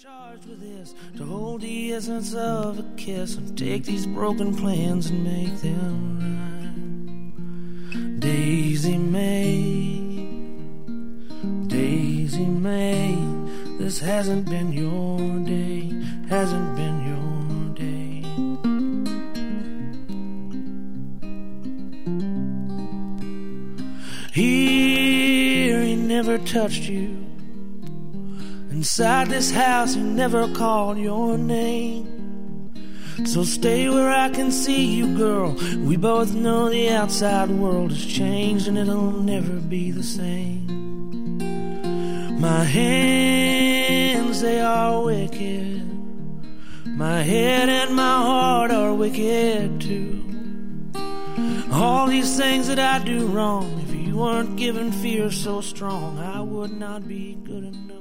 charged with this, to hold the essence of a kiss and take these broken plans and make them right. Daisy May, Daisy May, this hasn't been your day, hasn't been your day. Here he never touched you. Inside this house he never called your name. So stay where I can see you, girl. We both know the outside world has changed and it'll never be the same. My hands, they are wicked. My head and my heart are wicked too. All these things that I do wrong, if you weren't giving fear so strong, I would not be good enough.